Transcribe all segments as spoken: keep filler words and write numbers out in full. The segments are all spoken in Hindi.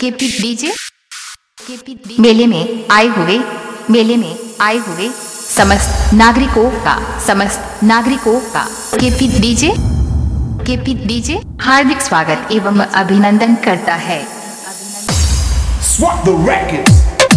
केपी डीजे मेले में आए हुए मेले में आए हुए समस्त नागरिकों का समस्त नागरिकों का केपी डीजे केपी डीजे हार्दिक स्वागत एवं अभिनंदन करता है। Swap the records.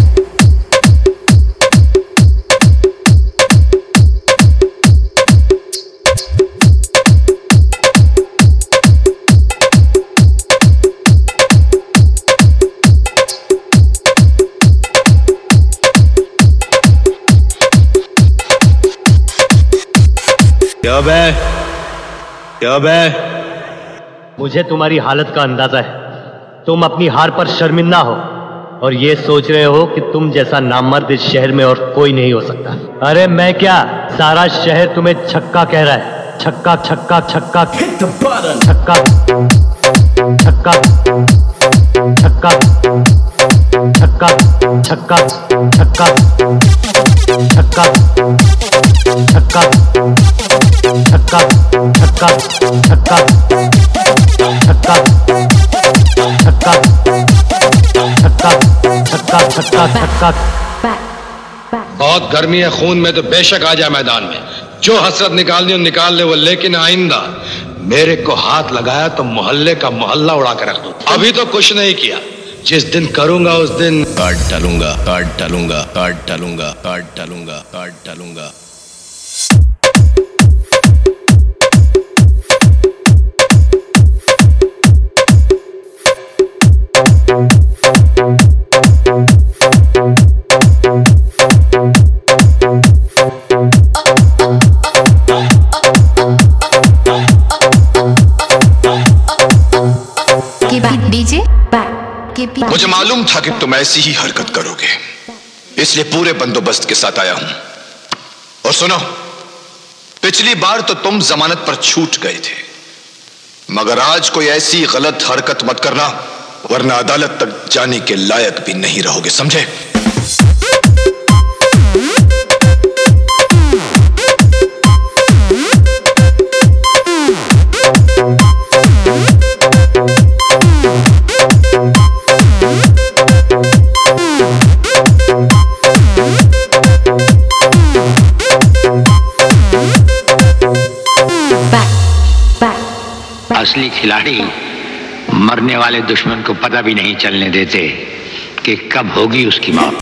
क्या बे क्या बे मुझे तुम्हारी हालत का अंदाजा है। तुम अपनी हार पर शर्मिंदा हो और ये सोच रहे हो कि तुम जैसा नामर्द इस शहर में और कोई नहीं हो सकता। अरे मैं क्या, सारा शहर तुम्हें छक्का कह रहा है। छक्का छक्का छक्का Hit the button. छक्का छक्का छक्का छक्का छक्का छक्का छक्का छक्का छक्का छक्का छक्का छक्का छक्का छक्का छक्का छक्का। बहुत गर्मी है खून में तो बेशक आ जा मैदान में, जो हसरत निकालनी हो निकाल ले वो, लेकिन आइंदा मेरे को हाथ लगाया तो मोहल्ले का मोहल्ला उड़ा कर रख दूं। अभी तो कुछ नहीं किया, जिस दिन करूंगा उस दिन काट डालूंगा काट डालूंगा काट डालूंगा काट डालूंगा काट डालूंगा। डीजे मुझे मालूम था कि तुम ऐसी ही हरकत करोगे, इसलिए पूरे बंदोबस्त के साथ आया हूं। और सुनो, पिछली बार तो तुम जमानत पर छूट गए थे, मगर आज कोई ऐसी गलत हरकत मत करना, वरना अदालत तक जाने के लायक भी नहीं रहोगे, समझे? असली खिलाड़ी मरने वाले दुश्मन को पता भी नहीं चलने देते कि कब होगी उसकी मौत।